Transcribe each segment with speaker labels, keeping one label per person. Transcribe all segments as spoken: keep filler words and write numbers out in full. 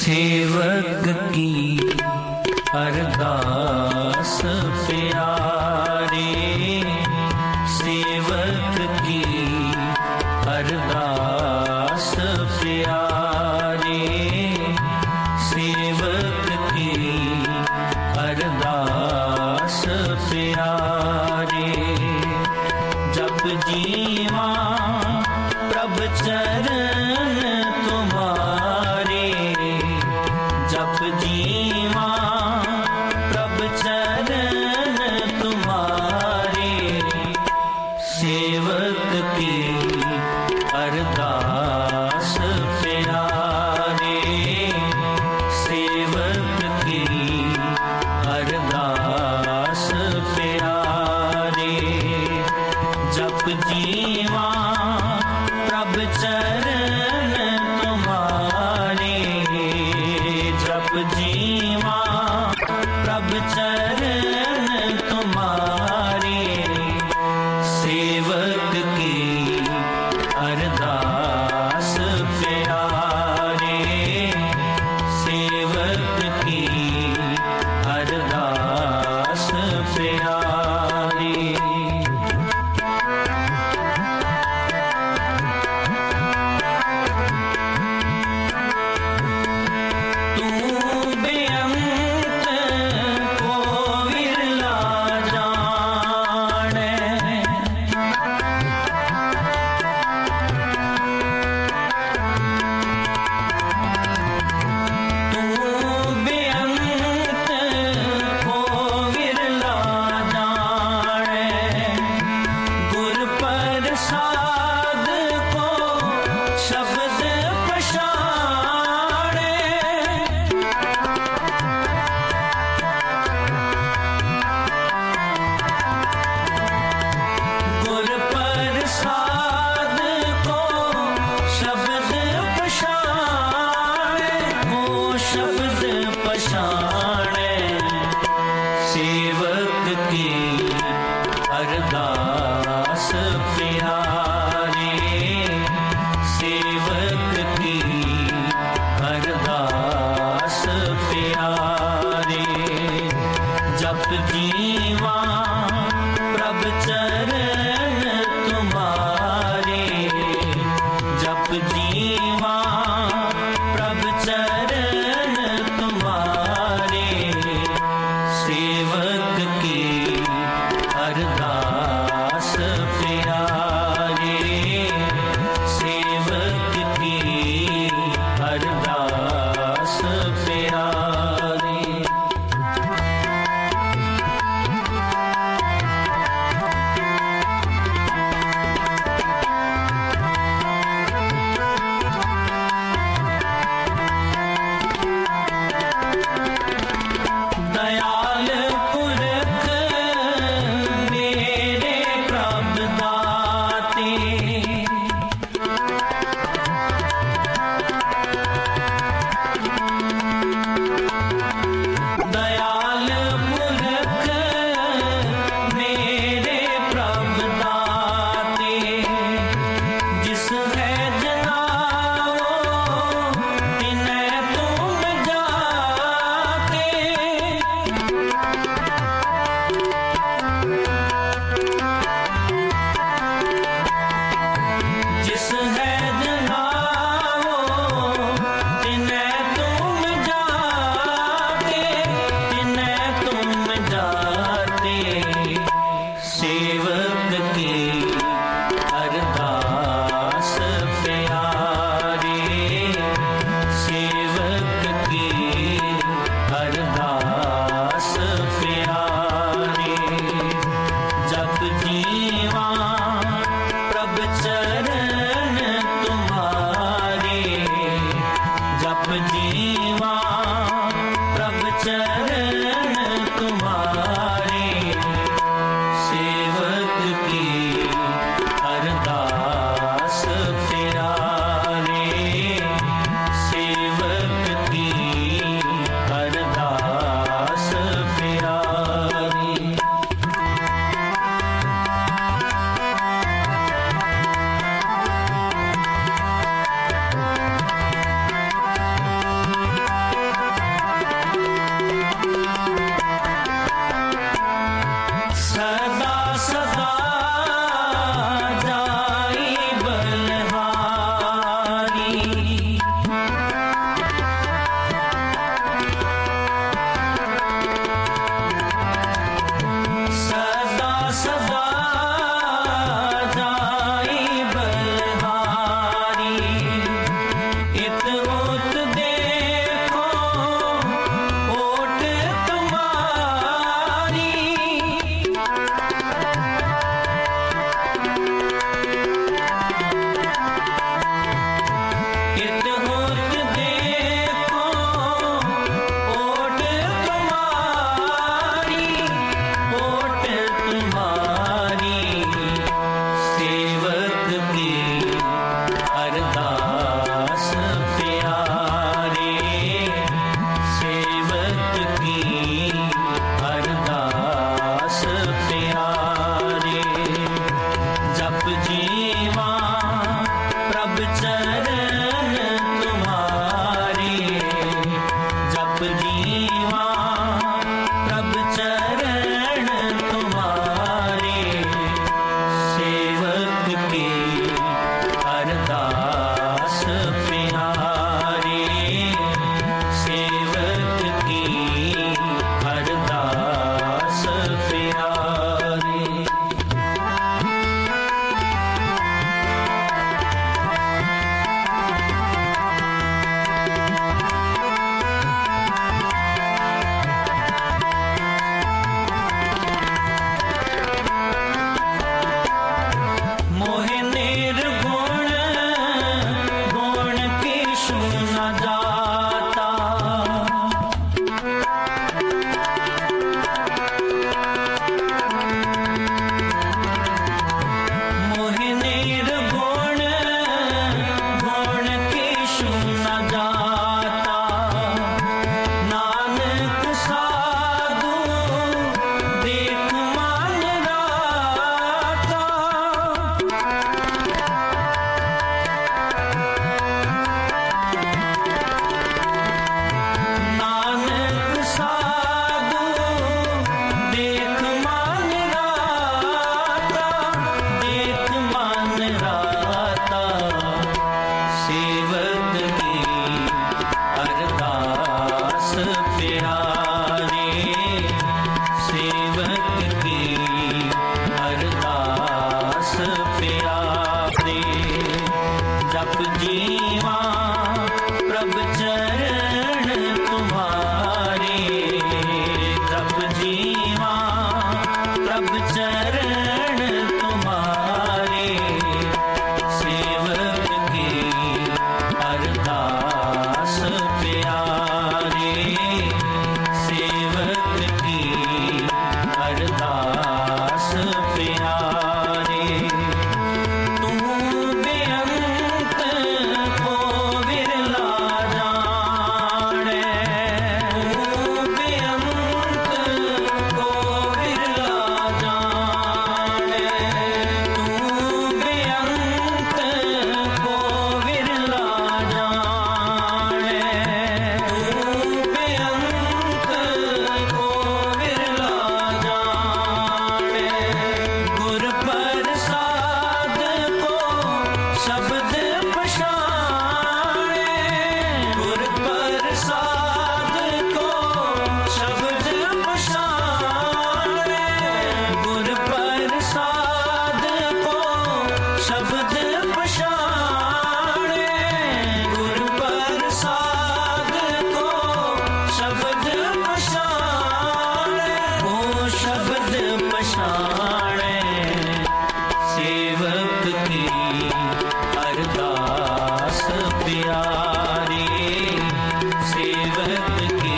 Speaker 1: सेवक की अरदास प्यारे, सेवक की अरदास प्यारे, सेवक की अरदास प्यारे। जप जीवा प्रभ चरण तुम्हारे, जप जीवा प्रभ चरण तुम्हारे, सेवक की अरदास प्यारे, सेवक की अरदास प्यारे। जप जीवा प्रभ चरण तुम्हारे, जप जीवा प्रभ चरण तुम्हारे, सेवक की अरदास प्यारे, सेवक की अरदास प्यारे। सेवक की अरदास प्यारे, सेवक की अरदास प्यारे। जप जीवा प्रभ चरण तुम्हारे, जप जीवा प्रभ चरण तुम्हारे, सेवक की अरदास प्यारे, सेवक की अरदास प्यारे। सेवक की अरदास प्यारे, सेवक की अरदास प्यारे। जप जीवा प्रभ चरण तुम्हारे, जप जीवा प्रभ चरण तुम्हारे, सेवक की अरदास प्यारे, सेवक की अरदास प्यारे। तू बेअंत को विरला जाने, तू बेअंत को विरला जाने, तू बेअंत को विरला जाने, तू बेअंत को विरला जाने। गुर प्रसाद को शब्द पछाणे, गुर प्रसाद को शब्द पछाणे, गुर प्रसाद को शब्द पछाणे, गुर प्रसाद को शब्द पछाणे, वो शब्द पछाणे। सेवक की अरदास प्यारी, सेवक की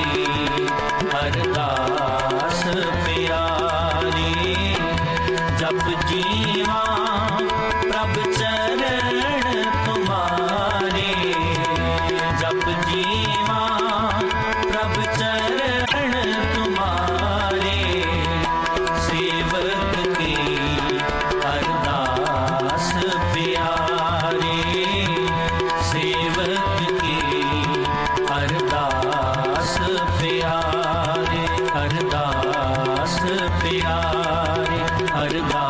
Speaker 1: अरदास प्यारी। जप जीवा प्रभ चरण तुम्हारे, जप जीवा प्रभ चरण तुम्हारे, सेवक की अरदास प्यारे, सेवक की अरदास प्यारे, अरदास प्यारे, अरदास